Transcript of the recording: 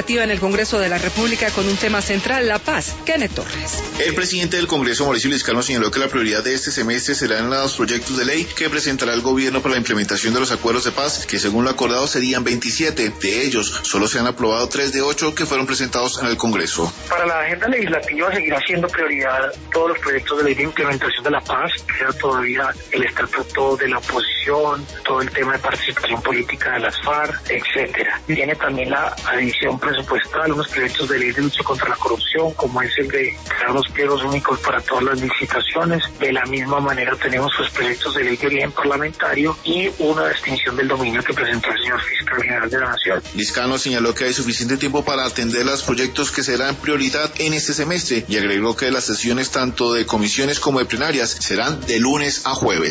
legislativa en el Congreso de la República con un tema central, la paz. Kenneth Torres. El presidente del Congreso, Mauricio Liscano, señaló que la prioridad de este semestre serán los proyectos de ley que presentará el gobierno para la implementación de los acuerdos de paz, que según lo acordado serían 27. De ellos, solo se han aprobado 3 de 8 que fueron presentados en el Congreso. Para la agenda legislativa seguirá siendo prioridad todos los proyectos de ley de implementación de la paz, queda todavía el estatuto de la oposición, todo el tema de participación política de las FARC, etcétera. Tiene también la adición presupuestal, unos proyectos de ley de lucha contra la corrupción, como es el de crear los pliegos únicos para todas las licitaciones. De la misma manera tenemos pues proyectos de ley de origen parlamentario y una de extinción del dominio que presentó el señor Fiscal General de la Nación. Liscano señaló que hay suficiente tiempo para atender los proyectos que serán prioridad en este semestre y agregó que las sesiones tanto de comisiones como de plenarias serán de lunes a jueves.